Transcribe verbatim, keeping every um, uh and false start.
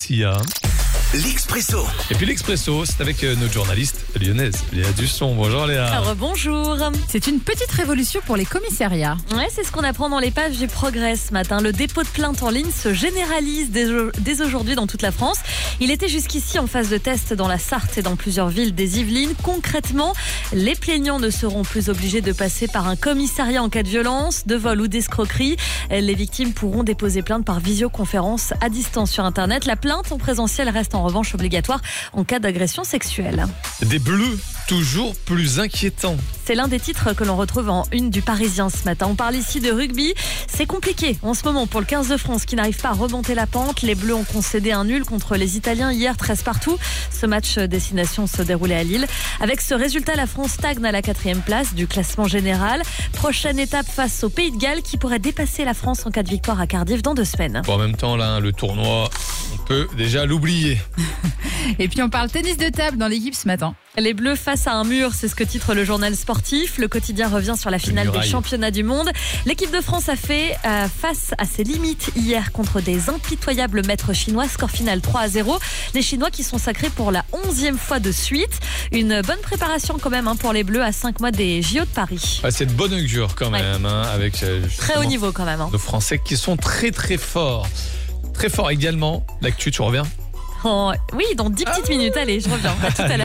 Sia. L'Expresso. Et puis l'Expresso, c'est avec euh, notre journaliste lyonnaise, Léa Dusson. Bonjour Léa. Rebonjour. C'est une petite révolution pour les commissariats. Ouais, c'est ce qu'on apprend dans les pages du Progrès ce matin. Le dépôt de plainte en ligne se généralise dès, dès aujourd'hui dans toute la France. Il était jusqu'ici en phase de test dans la Sarthe et dans plusieurs villes des Yvelines. Concrètement, les plaignants ne seront plus obligés de passer par un commissariat en cas de violence, de vol ou d'escroquerie. Les victimes pourront déposer plainte par visioconférence à distance sur Internet. La plainte en présentiel reste en revanche obligatoire en cas d'agression sexuelle. Des bleus toujours plus inquiétants. C'est l'un des titres que l'on retrouve en une du Parisien ce matin. On parle ici de rugby. C'est compliqué en ce moment pour le quinze de France qui n'arrive pas à remonter la pente. Les Bleus ont concédé un nul contre les Italiens hier, treize partout. Ce match destination se déroulait à Lille. Avec ce résultat, la France stagne à la quatrième place du classement général. Prochaine étape face au Pays de Galles qui pourrait dépasser la France en cas de victoire à Cardiff dans deux semaines. Bon, en même temps, là, le tournoi, on peut déjà l'oublier. Et puis on parle tennis de table dans l'équipe ce matin. Les Bleus face à un mur, c'est ce que titre le journal sportif. Le quotidien revient sur la finale des championnats du monde. L'équipe de France a fait euh, face à ses limites hier contre des impitoyables maîtres chinois. Score final trois à zéro. Les Chinois qui sont sacrés pour la onzième fois de suite. Une bonne préparation quand même hein, pour les Bleus à cinq mois des J O de Paris. Ouais, c'est de bonne augure quand même, ouais. hein, avec euh, très haut niveau quand même. Hein. Nos Français qui sont très très forts. Très forts également. L'actu, tu reviens ? Oh, oui, dans dix petites minutes. Allez, je reviens. À tout à l'heure.